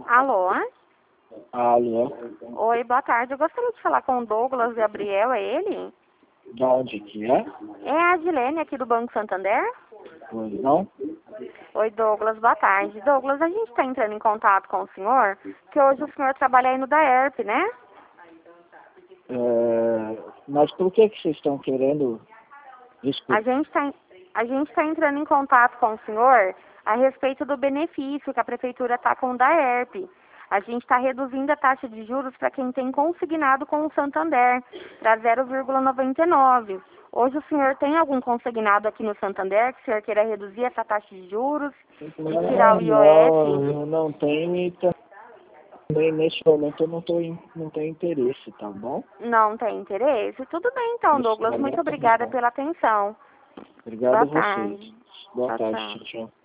Alô? Alô? Oi, boa tarde. Eu gostaria de falar com o Douglas Gabriel, é ele? Da onde que é? É a Adilene aqui do Banco Santander? Pois não? Oi, Douglas, boa tarde. Douglas, a gente está entrando em contato com o senhor, que hoje o senhor trabalha aí no DAERP, né? Mas por que vocês estão querendo? Desculpa. A gente tá entrando em contato com o senhor a respeito do benefício que a prefeitura está com o DAERP. A gente está reduzindo a taxa de juros para quem tem consignado com o Santander, para 0,99. Hoje o senhor tem algum consignado aqui no Santander que o senhor queira reduzir essa taxa de juros e tirar o IOF? Não, eu não tenho e também nesse momento eu não tenho interesse, tá bom? Não tem interesse? Tudo bem então, Nesse Douglas. Muito momento obrigada não. pela atenção. Obrigado a Boa vocês. tarde. Boa Tchau, tarde, tchau. tchau, tchau.